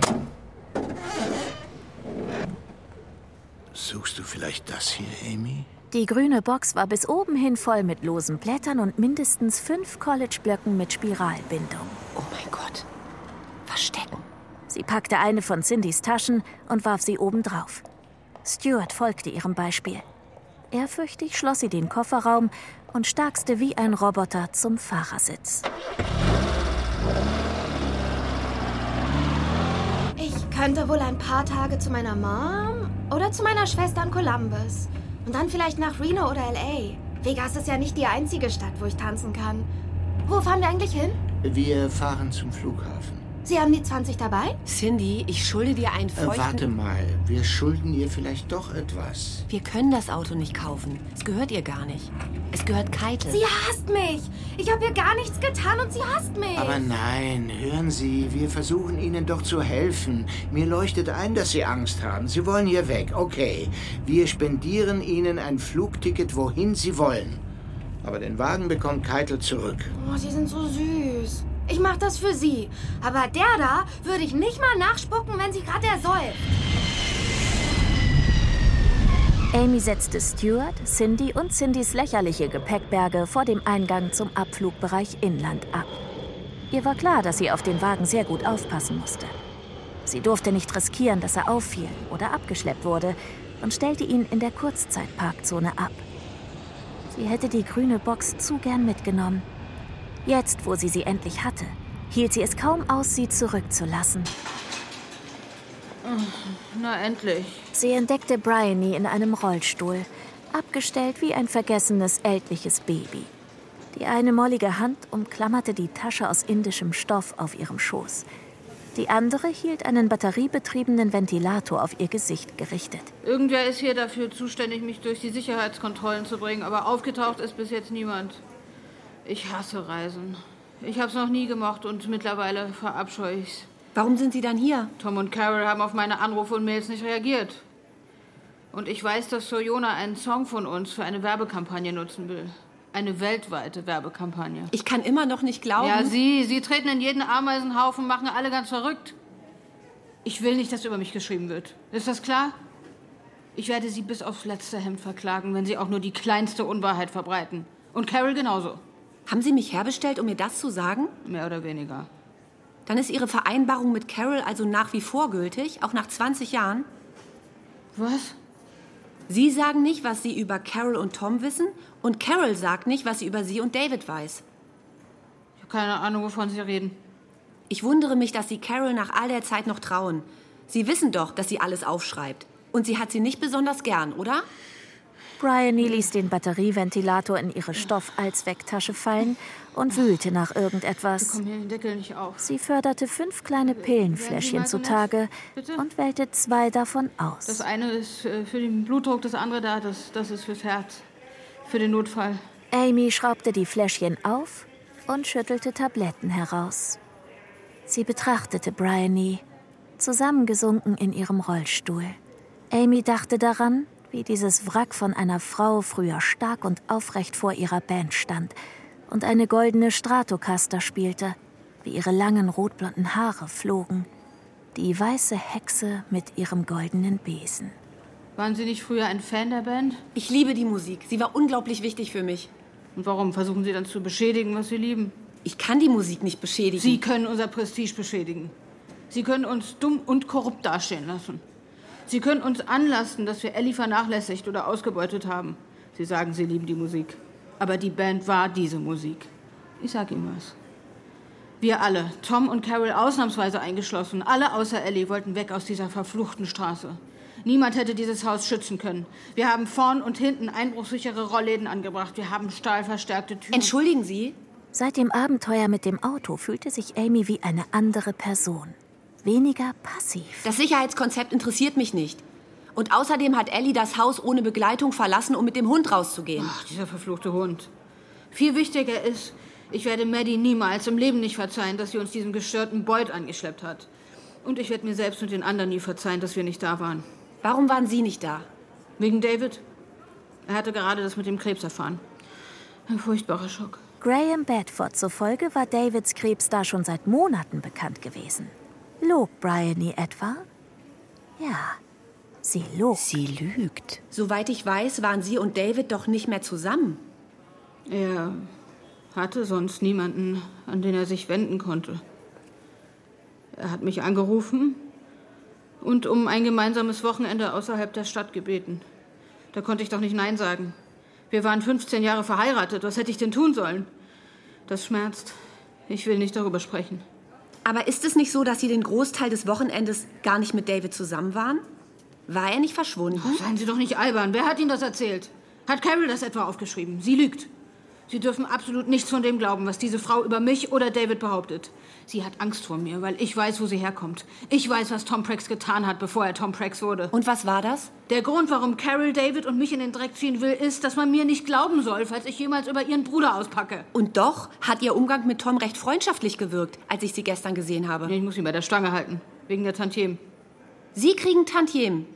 Suchst du vielleicht das hier, Amy? Die grüne Box war bis oben hin voll mit losen Blättern und mindestens fünf College-Blöcken mit Spiralbindung. Oh mein Gott. Verstecken. Sie packte eine von Cindys Taschen und warf sie oben drauf. Stuart folgte ihrem Beispiel. Ehrfürchtig schloss sie den Kofferraum und starkste wie ein Roboter zum Fahrersitz. Ich könnte wohl ein paar Tage zu meiner Mom oder zu meiner Schwester in Columbus. Und dann vielleicht nach Reno oder L A. Vegas ist ja nicht die einzige Stadt, wo ich tanzen kann. Wo fahren wir eigentlich hin? Wir fahren zum Flughafen. Sie haben die zwanzig dabei? Cindy, ich schulde dir einen feuchten... Äh, warte mal, wir schulden ihr vielleicht doch etwas. Wir können das Auto nicht kaufen. Es gehört ihr gar nicht. Es gehört Keitel. Sie hasst mich. Ich habe ihr gar nichts getan und sie hasst mich. Aber nein, hören Sie, wir versuchen Ihnen doch zu helfen. Mir leuchtet ein, dass Sie Angst haben. Sie wollen hier weg. Okay, wir spendieren Ihnen ein Flugticket, wohin Sie wollen. Aber den Wagen bekommt Keitel zurück. Oh, Sie sind so süß. Ich mach das für Sie. Aber der da würde ich nicht mal nachspucken, wenn sie gerade ersäuft. Amy setzte Stuart, Cindy und Cindys lächerliche Gepäckberge vor dem Eingang zum Abflugbereich Inland ab. Ihr war klar, dass sie auf den Wagen sehr gut aufpassen musste. Sie durfte nicht riskieren, dass er auffiel oder abgeschleppt wurde und stellte ihn in der Kurzzeitparkzone ab. Sie hätte die grüne Box zu gern mitgenommen. Jetzt, wo sie sie endlich hatte, hielt sie es kaum aus, sie zurückzulassen. Na, endlich. Sie entdeckte Bryony in einem Rollstuhl, abgestellt wie ein vergessenes ältliches Baby. Die eine mollige Hand umklammerte die Tasche aus indischem Stoff auf ihrem Schoß. Die andere hielt einen batteriebetriebenen Ventilator auf ihr Gesicht gerichtet. Irgendwer ist hier dafür zuständig, mich durch die Sicherheitskontrollen zu bringen, aber aufgetaucht ist bis jetzt niemand. Ich hasse Reisen. Ich hab's noch nie gemocht und mittlerweile verabscheue ich's. Warum sind Sie dann hier? Tom und Carol haben auf meine Anrufe und Mails nicht reagiert. Und ich weiß, dass Soyona einen Song von uns für eine Werbekampagne nutzen will. Eine weltweite Werbekampagne. Ich kann immer noch nicht glauben... Ja, Sie, Sie treten in jeden Ameisenhaufen, machen alle ganz verrückt. Ich will nicht, dass über mich geschrieben wird. Ist das klar? Ich werde Sie bis aufs letzte Hemd verklagen, wenn Sie auch nur die kleinste Unwahrheit verbreiten. Und Carol genauso. Haben Sie mich herbestellt, um mir das zu sagen? Mehr oder weniger. Dann ist Ihre Vereinbarung mit Carol also nach wie vor gültig, auch nach zwanzig Jahren? Was? Sie sagen nicht, was Sie über Carol und Tom wissen, und Carol sagt nicht, was sie über Sie und David weiß. Ich habe keine Ahnung, wovon Sie reden. Ich wundere mich, dass Sie Carol nach all der Zeit noch trauen. Sie wissen doch, dass sie alles aufschreibt. Und sie hat sie nicht besonders gern, oder? Bryony ließ den Batterieventilator in ihre Stoff-Allzwecktasche fallen und wühlte nach irgendetwas. Komm hier den Deckel nicht auf. Sie förderte fünf kleine Pillenfläschchen zutage und wählte zwei davon aus. Das eine ist für den Blutdruck, das andere da, das, das ist fürs Herz. Für den Notfall. Amy schraubte die Fläschchen auf und schüttelte Tabletten heraus. Sie betrachtete Bryony, zusammengesunken in ihrem Rollstuhl. Amy dachte daran, wie dieses Wrack von einer Frau früher stark und aufrecht vor ihrer Band stand und eine goldene Stratocaster spielte, wie ihre langen rotblonden Haare flogen. Die weiße Hexe mit ihrem goldenen Besen. Waren Sie nicht früher ein Fan der Band? Ich liebe die Musik. Sie war unglaublich wichtig für mich. Und warum versuchen Sie dann zu beschädigen, was Sie lieben? Ich kann die Musik nicht beschädigen. Sie können unser Prestige beschädigen. Sie können uns dumm und korrupt dastehen lassen. Sie können uns anlasten, dass wir Ellie vernachlässigt oder ausgebeutet haben. Sie sagen, Sie lieben die Musik. Aber die Band war diese Musik. Ich sag Ihnen was. Wir alle, Tom und Carol ausnahmsweise eingeschlossen, alle außer Ellie, wollten weg aus dieser verfluchten Straße. Niemand hätte dieses Haus schützen können. Wir haben vorn und hinten einbruchsichere Rollläden angebracht. Wir haben stahlverstärkte Türen. Entschuldigen Sie? Seit dem Abenteuer mit dem Auto fühlte sich Amy wie eine andere Person. Weniger passiv. Das Sicherheitskonzept interessiert mich nicht. Und außerdem hat Ellie das Haus ohne Begleitung verlassen, um mit dem Hund rauszugehen. Ach, dieser verfluchte Hund. Viel wichtiger ist, ich werde Maddie niemals im Leben nicht verzeihen, dass sie uns diesen gestörten Boyd angeschleppt hat. Und ich werde mir selbst und den anderen nie verzeihen, dass wir nicht da waren. Warum waren Sie nicht da? Wegen David. Er hatte gerade das mit dem Krebs erfahren. Ein furchtbarer Schock. Graham Bedford zufolge war Davids Krebs da schon seit Monaten bekannt gewesen. Log Bryony etwa? Ja, sie log. Sie lügt. Soweit ich weiß, waren Sie und David doch nicht mehr zusammen. Er hatte sonst niemanden, an den er sich wenden konnte. Er hat mich angerufen und um ein gemeinsames Wochenende außerhalb der Stadt gebeten. Da konnte ich doch nicht Nein sagen. Wir waren fünfzehn Jahre verheiratet. Was hätte ich denn tun sollen? Das schmerzt. Ich will nicht darüber sprechen. Aber ist es nicht so, dass Sie den Großteil des Wochenendes gar nicht mit David zusammen waren? War er nicht verschwunden? Oh, seien Sie doch nicht albern. Wer hat Ihnen das erzählt? Hat Carol das etwa aufgeschrieben? Sie lügt. Sie dürfen absolut nichts von dem glauben, was diese Frau über mich oder David behauptet. Sie hat Angst vor mir, weil ich weiß, wo sie herkommt. Ich weiß, was Tom Prex getan hat, bevor er Tom Prex wurde. Und was war das? Der Grund, warum Carol David und mich in den Dreck ziehen will, ist, dass man mir nicht glauben soll, falls ich jemals über ihren Bruder auspacke. Und doch hat Ihr Umgang mit Tom recht freundschaftlich gewirkt, als ich Sie gestern gesehen habe. Ich muss ihn bei der Stange halten, wegen der Tantiemen. Sie kriegen Tantiemen?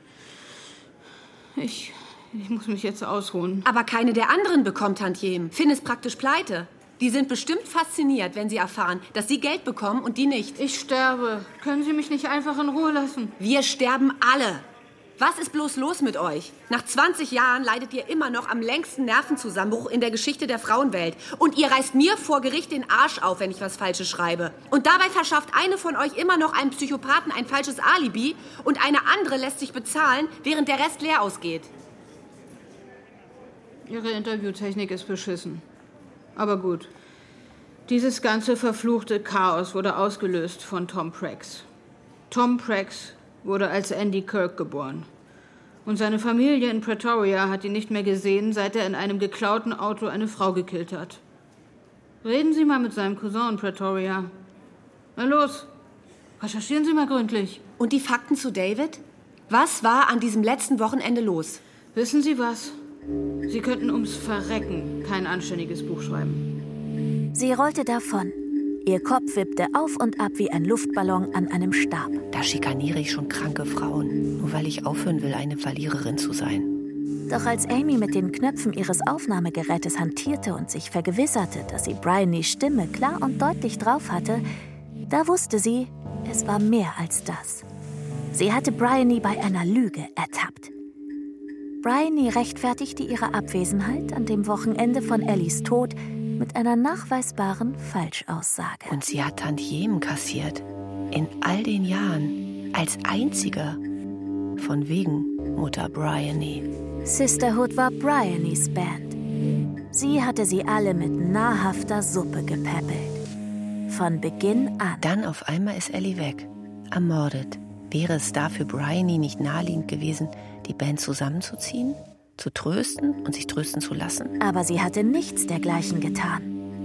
Ich... Ich muss mich jetzt ausruhen. Aber keine der anderen bekommt Tantiemen. Finn ist praktisch pleite. Die sind bestimmt fasziniert, wenn sie erfahren, dass sie Geld bekommen und die nicht. Ich sterbe. Können Sie mich nicht einfach in Ruhe lassen? Wir sterben alle. Was ist bloß los mit euch? Nach zwanzig Jahren leidet ihr immer noch am längsten Nervenzusammenbruch in der Geschichte der Frauenwelt. Und ihr reißt mir vor Gericht den Arsch auf, wenn ich was Falsches schreibe. Und dabei verschafft eine von euch immer noch einem Psychopathen ein falsches Alibi und eine andere lässt sich bezahlen, während der Rest leer ausgeht. Ihre Interviewtechnik ist beschissen. Aber gut. Dieses ganze verfluchte Chaos wurde ausgelöst von Tom Prex. Tom Prex wurde als Andy Kirk geboren. Und seine Familie in Pretoria hat ihn nicht mehr gesehen, seit er in einem geklauten Auto eine Frau gekillt hat. Reden Sie mal mit seinem Cousin in Pretoria. Na los, recherchieren Sie mal gründlich. Und die Fakten zu David? Was war an diesem letzten Wochenende los? Wissen Sie was? Sie könnten ums Verrecken kein anständiges Buch schreiben. Sie rollte davon. Ihr Kopf wippte auf und ab wie ein Luftballon an einem Stab. Da schikaniere ich schon kranke Frauen, nur weil ich aufhören will, eine Verliererin zu sein. Doch als Amy mit den Knöpfen ihres Aufnahmegerätes hantierte und sich vergewisserte, dass sie Bryonys Stimme klar und deutlich drauf hatte, da wusste sie, es war mehr als das. Sie hatte Bryony bei einer Lüge ertappt. Bryony rechtfertigte ihre Abwesenheit an dem Wochenende von Ellies Tod mit einer nachweisbaren Falschaussage. Und sie hat Tantiemen kassiert. In all den Jahren. Als einzige. Von wegen Mutter Bryony. Sisterhood war Bryonys Band. Sie hatte sie alle mit nahrhafter Suppe gepäppelt. Von Beginn an. Dann auf einmal ist Ellie weg. Ermordet. Wäre es da für Bryony nicht naheliegend gewesen, die Band zusammenzuziehen? zu trösten und sich trösten zu lassen. Aber sie hatte nichts dergleichen getan.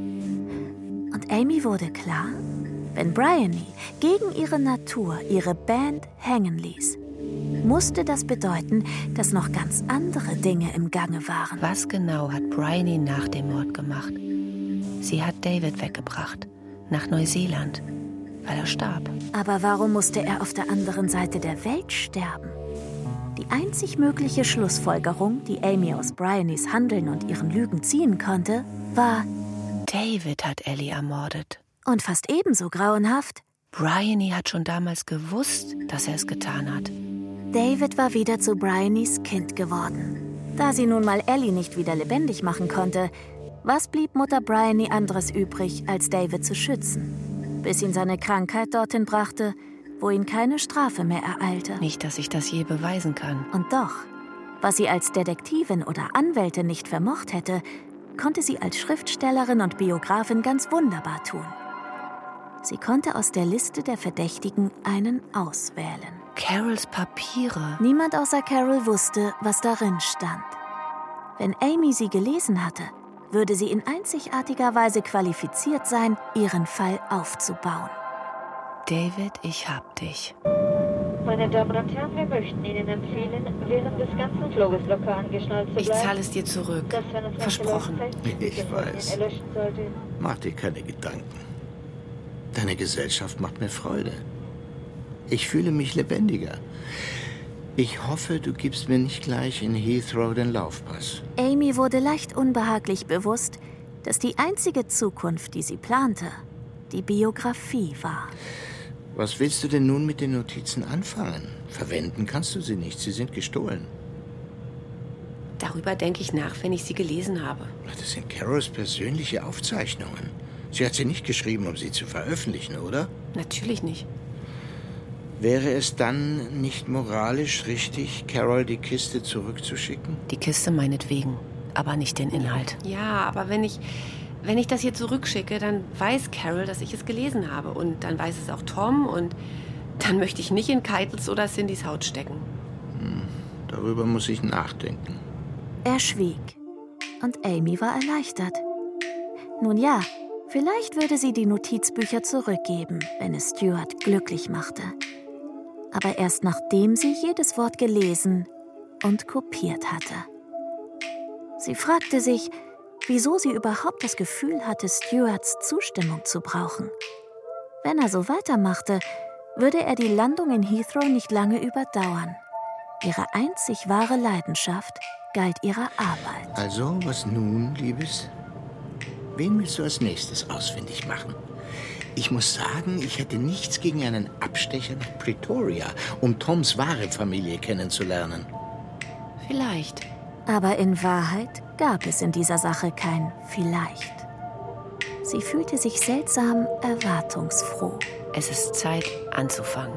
Und Amy wurde klar, wenn Bryony gegen ihre Natur ihre Band hängen ließ, musste das bedeuten, dass noch ganz andere Dinge im Gange waren. Was genau hat Bryony nach dem Mord gemacht? Sie hat David weggebracht, nach Neuseeland, weil er starb. Aber warum musste er auf der anderen Seite der Welt sterben? Die einzig mögliche Schlussfolgerung, die Amy aus Bryonys Handeln und ihren Lügen ziehen konnte, war: David hat Ellie ermordet. Und fast ebenso grauenhaft: Bryony hat schon damals gewusst, dass er es getan hat. David war wieder zu Bryonys Kind geworden. Da sie nun mal Ellie nicht wieder lebendig machen konnte, was blieb Mutter Bryony anderes übrig, als David zu schützen, bis ihn seine Krankheit dorthin brachte, wo ihn keine Strafe mehr ereilte. Nicht, dass ich das je beweisen kann. Und doch, was sie als Detektivin oder Anwältin nicht vermocht hätte, konnte sie als Schriftstellerin und Biografin ganz wunderbar tun. Sie konnte aus der Liste der Verdächtigen einen auswählen. Carols Papiere. Niemand außer Carol wusste, was darin stand. Wenn Amy sie gelesen hatte, würde sie in einzigartiger Weise qualifiziert sein, ihren Fall aufzubauen. David, ich hab dich. Meine Damen und Herren, wir möchten Ihnen empfehlen, während des ganzen Fluges locker angeschnallt zu bleiben. Ich zahle es dir zurück. Versprochen. Ich weiß. Mach dir keine Gedanken. Deine Gesellschaft macht mir Freude. Ich fühle mich lebendiger. Ich hoffe, du gibst mir nicht gleich in Heathrow den Laufpass. Amy wurde leicht unbehaglich bewusst, dass die einzige Zukunft, die sie plante, die Biografie war. Was willst du denn nun mit den Notizen anfangen? Verwenden kannst du sie nicht, sie sind gestohlen. Darüber denke ich nach, wenn ich sie gelesen habe. Das sind Carols persönliche Aufzeichnungen. Sie hat sie nicht geschrieben, um sie zu veröffentlichen, oder? Natürlich nicht. Wäre es dann nicht moralisch richtig, Carol die Kiste zurückzuschicken? Die Kiste meinetwegen, aber nicht den Inhalt. Ja, aber wenn ich, wenn ich das hier zurückschicke, dann weiß Carol, dass ich es gelesen habe. Und dann weiß es auch Tom. Und dann möchte ich nicht in Keitels oder Cindys Haut stecken. Hm, darüber muss ich nachdenken. Er schwieg. Und Amy war erleichtert. Nun ja, vielleicht würde sie die Notizbücher zurückgeben, wenn es Stuart glücklich machte. Aber erst nachdem sie jedes Wort gelesen und kopiert hatte. Sie fragte sich, wieso sie überhaupt das Gefühl hatte, Stuarts Zustimmung zu brauchen. Wenn er so weitermachte, würde er die Landung in Heathrow nicht lange überdauern. Ihre einzig wahre Leidenschaft galt ihrer Arbeit. Also, was nun, Liebes? Wen willst du als nächstes ausfindig machen? Ich muss sagen, ich hätte nichts gegen einen Abstecher nach Pretoria, um Toms wahre Familie kennenzulernen. Vielleicht. Aber in Wahrheit gab es in dieser Sache kein Vielleicht. Sie fühlte sich seltsam erwartungsfroh. Es ist Zeit, anzufangen.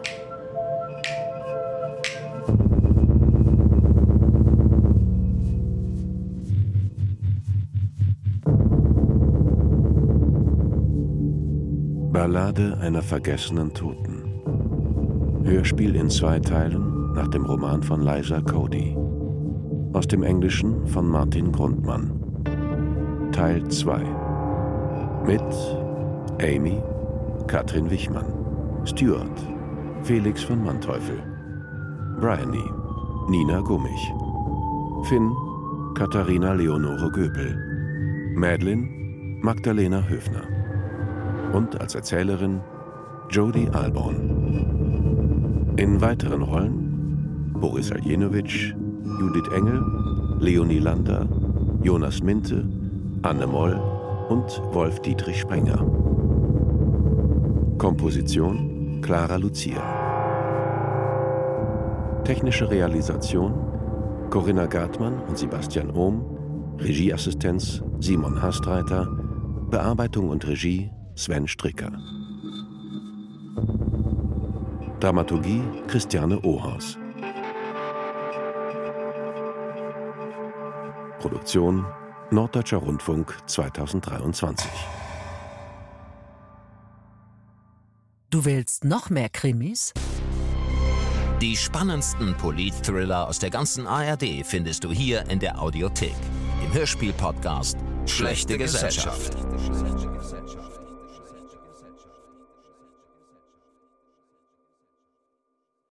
Ballade einer vergessenen Toten. Hörspiel in zwei Teilen nach dem Roman von Liza Cody. Aus dem Englischen von Martin Grundmann. Teil zwei. Mit Amy, Katrin Wichmann, Stuart, Felix von Manteuffel, Bryony, Nina Gummich, Finn, Katharina Leonore Göbel, Madeleine, Magdalena Höfner. Und als Erzählerin Jodie Alborn. In weiteren Rollen Boris Aljenovic, Judith Engel, Leonie Lander, Jonas Minte, Anne Moll und Wolf-Dietrich Sprenger. Komposition Clara Lucia. Technische Realisation Corinna Gartmann und Sebastian Ohm. Regieassistenz Simon Hastreiter. Bearbeitung und Regie Sven Stricker. Dramaturgie Christiane Ohaus. Produktion Norddeutscher Rundfunk zweitausenddreiundzwanzig. Du willst noch mehr Krimis? Die spannendsten Polit-Thriller aus der ganzen A R D findest du hier in der Audiothek. Im Hörspiel-Podcast Schlechte Gesellschaft.